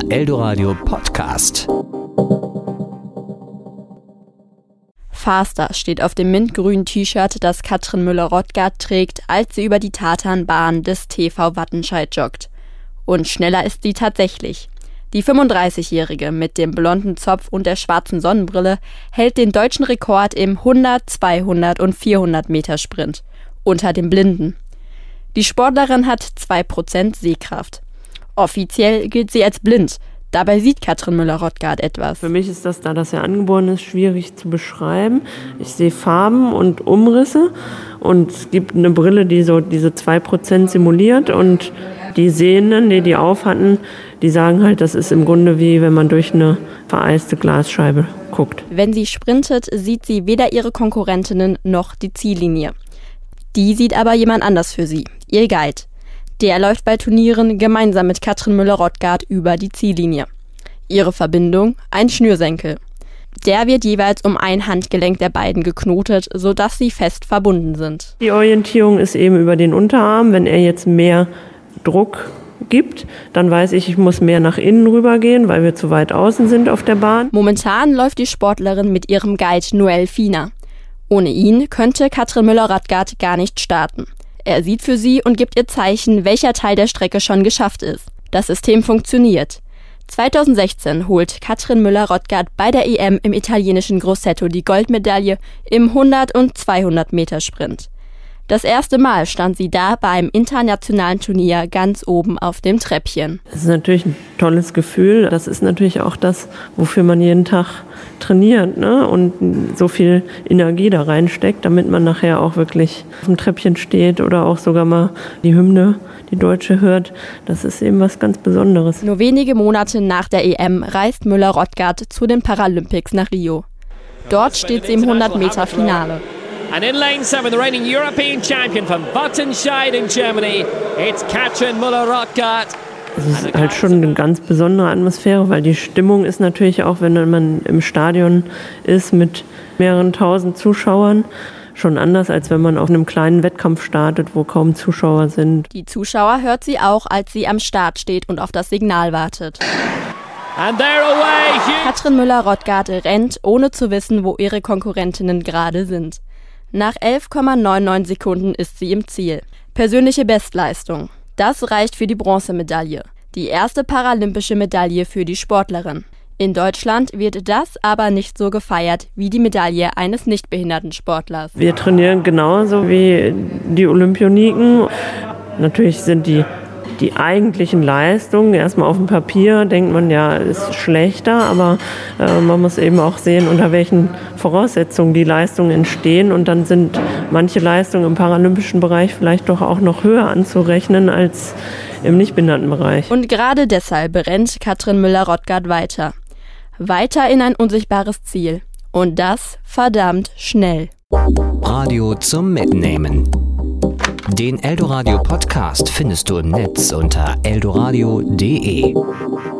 Eldoradio Podcast. Faster steht auf dem mintgrünen T-Shirt, das Katrin Müller-Rothgart trägt, als sie über die Tatanbahn des TV Wattenscheid joggt. Und schneller ist sie tatsächlich. Die 35-Jährige mit dem blonden Zopf und der schwarzen Sonnenbrille hält den deutschen Rekord im 100, 200 und 400 Meter Sprint unter den Blinden. Die Sportlerin hat 2% Sehkraft. Offiziell gilt sie als blind. Dabei sieht Katrin Müller-Rothgart etwas. Für mich ist das, da das ja angeboren ist, schwierig zu beschreiben. Ich sehe Farben und Umrisse und es gibt eine Brille, die so diese 2% simuliert und die Sehenden, die auf hatten, die sagen halt, das ist im Grunde wie wenn man durch eine vereiste Glasscheibe guckt. Wenn sie sprintet, sieht sie weder ihre Konkurrentinnen noch die Ziellinie. Die sieht aber jemand anders für sie, ihr Guide. Der läuft bei Turnieren gemeinsam mit Katrin Müller-Rothgart über die Ziellinie. Ihre Verbindung? Ein Schnürsenkel. Der wird jeweils um ein Handgelenk der beiden geknotet, sodass sie fest verbunden sind. Die Orientierung ist eben über den Unterarm. Wenn er jetzt mehr Druck gibt, dann weiß ich muss mehr nach innen rübergehen, weil wir zu weit außen sind auf der Bahn. Momentan läuft die Sportlerin mit ihrem Guide Noel Fiener. Ohne ihn könnte Katrin Müller-Rothgart gar nicht starten. Er sieht für sie und gibt ihr Zeichen, welcher Teil der Strecke schon geschafft ist. Das System funktioniert. 2016 holt Katrin Müller-Rothgart bei der EM im italienischen Grosseto die Goldmedaille im 100 und 200 Meter Sprint. Das erste Mal stand sie da bei einem internationalen Turnier ganz oben auf dem Treppchen. Das ist natürlich ein tolles Gefühl. Das ist natürlich auch das, wofür man jeden Tag trainiert, ne? Und so viel Energie da reinsteckt, damit man nachher auch wirklich auf dem Treppchen steht oder auch sogar mal die Hymne, die deutsche, hört. Das ist eben was ganz Besonderes. Nur wenige Monate nach der EM reist Müller-Rothgart zu den Paralympics nach Rio. Dort steht sie im 100-Meter-Finale. And in lane 7, the reigning European champion from Wattenscheid in Germany, it's Katrin Müller-Rothgart. Es ist halt schon eine ganz besondere Atmosphäre, weil die Stimmung ist natürlich auch, wenn man im Stadion ist mit mehreren tausend Zuschauern, schon anders, als wenn man auf einem kleinen Wettkampf startet, wo kaum Zuschauer sind. Die Zuschauer hört sie auch, als sie am Start steht und auf das Signal wartet. And they're away. Katrin Müller-Rothgart rennt, ohne zu wissen, wo ihre Konkurrentinnen gerade sind. Nach 11,99 Sekunden ist sie im Ziel. Persönliche Bestleistung. Das reicht für die Bronzemedaille. Die erste paralympische Medaille für die Sportlerin. In Deutschland wird das aber nicht so gefeiert wie die Medaille eines nichtbehinderten Sportlers. Wir trainieren genauso wie die Olympioniken. Natürlich sind die eigentlichen Leistungen, erstmal auf dem Papier denkt man ja, ist schlechter, aber man muss eben auch sehen, unter welchen Voraussetzungen die Leistungen entstehen und dann sind manche Leistungen im paralympischen Bereich vielleicht doch auch noch höher anzurechnen als im Nichtbehindertenbereich. Und gerade deshalb rennt Katrin Müller-Rothgart weiter. Weiter in ein unsichtbares Ziel. Und das verdammt schnell. Radio zum Mitnehmen. Den Eldoradio Podcast findest du im Netz unter eldoradio.de.